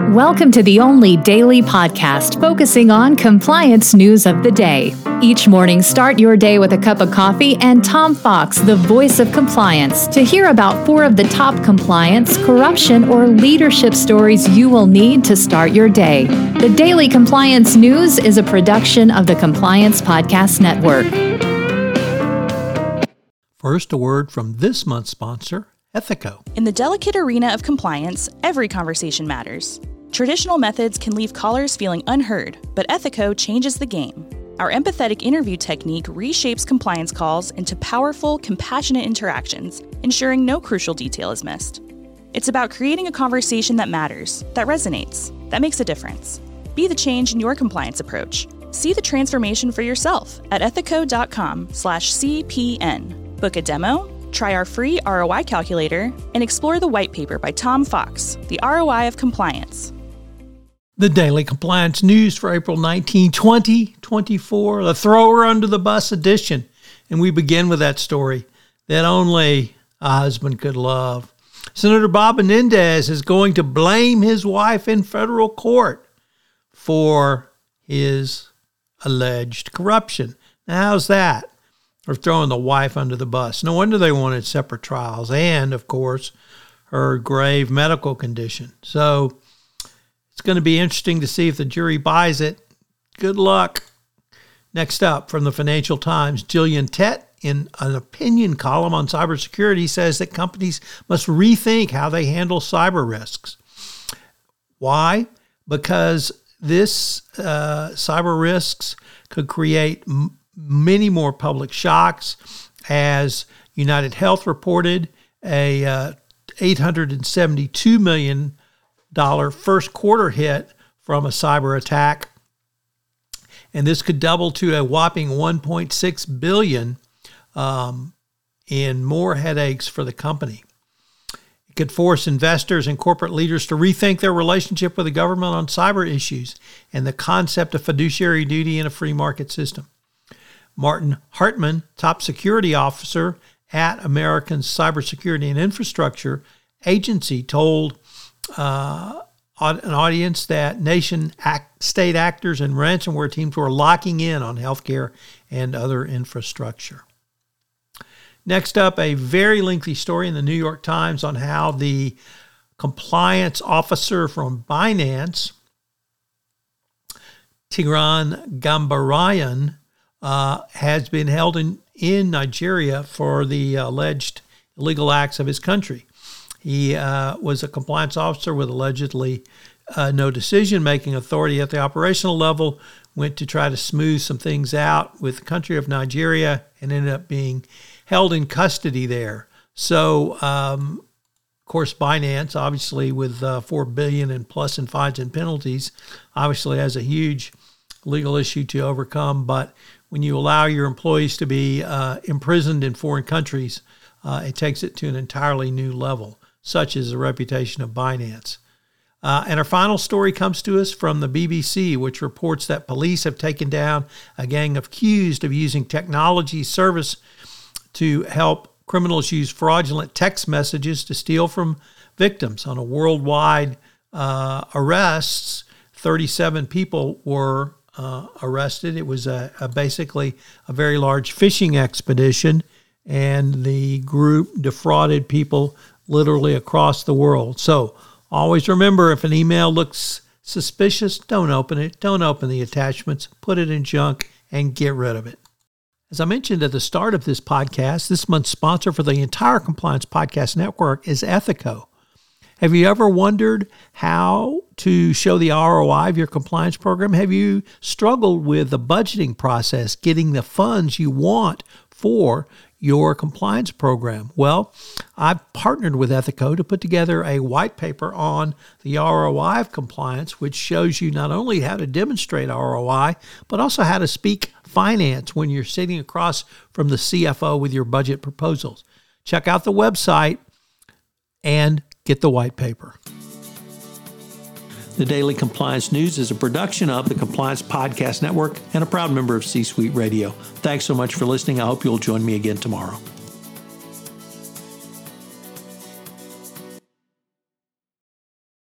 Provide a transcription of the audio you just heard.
Welcome to the only daily podcast focusing on compliance news of the day. Each morning, start your day with a cup of coffee and Tom Fox, the voice of compliance, to hear about 4 of the top compliance, corruption, or leadership stories you will need to start your day. The Daily Compliance News is a production of the Compliance Podcast Network. First, a word from this month's sponsor, Ethico. In the delicate arena of compliance, every conversation matters. Traditional methods can leave callers feeling unheard, but Ethico changes the game. Our empathetic interview technique reshapes compliance calls into powerful, compassionate interactions, ensuring no crucial detail is missed. It's about creating a conversation that matters, that resonates, that makes a difference. Be the change in your compliance approach. See the transformation for yourself at ethico.com/CPN. Book a demo, try our free ROI calculator, and explore the white paper by Tom Fox, The ROI of Compliance. The Daily Compliance News for April 19, 2024, the Thrower Under the Bus edition. And we begin with that story that only a husband could love. Senator Bob Menendez is going to blame his wife in federal court for his alleged corruption. Now, how's that? Or throwing the wife under the bus. No wonder they wanted separate trials and, of course, her grave medical condition. So it's going to be interesting to see if the jury buys it. Good luck. Next up, from the Financial Times, Gillian Tett, in an opinion column on cybersecurity, says that companies must rethink how they handle cyber risks. Why? Because this cyber risks could create many more public shocks. As United Health reported, a $872 million first quarter hit from a cyber attack, and this could double to a whopping $1.6 billion in more headaches for the company. It could force investors and corporate leaders to rethink their relationship with the government on cyber issues and the concept of fiduciary duty in a free market system. Martin Hartman, top security officer at American Cybersecurity and Infrastructure Agency, told an audience that state actors and ransomware teams were locking in on healthcare and other infrastructure. Next up, a very lengthy story in the New York Times on how the compliance officer from Binance, Tigran Gambarayan, has been held in Nigeria for the alleged illegal acts of his country. He was a compliance officer with allegedly no decision-making authority at the operational level, went to try to smooth some things out with the country of Nigeria, and ended up being held in custody there. So, of course, Binance, obviously with $4 billion and plus in fines and penalties, obviously has a huge legal issue to overcome. But when you allow your employees to be imprisoned in foreign countries, it takes it to an entirely new level. Such is the reputation of Binance. And our final story comes to us from the BBC, which reports that police have taken down a gang accused of using technology service to help criminals use fraudulent text messages to steal from victims. On a worldwide arrests, 37 people were arrested. It was basically a very large fishing expedition, and the group defrauded people literally across the world. So always remember, if an email looks suspicious, don't open it. Don't open the attachments. Put it in junk and get rid of it. As I mentioned at the start of this podcast, this month's sponsor for the entire Compliance Podcast Network is Ethico. Have you ever wondered how to show the ROI of your compliance program? Have you struggled with the budgeting process, getting the funds you want for your compliance program? Well, I've partnered with Ethico to put together a white paper on the ROI of compliance, which shows you not only how to demonstrate ROI, but also how to speak finance when you're sitting across from the CFO with your budget proposals. Check out the website and get the white paper. The Daily Compliance News is a production of the Compliance Podcast Network and a proud member of C-Suite Radio. Thanks so much for listening. I hope you'll join me again tomorrow.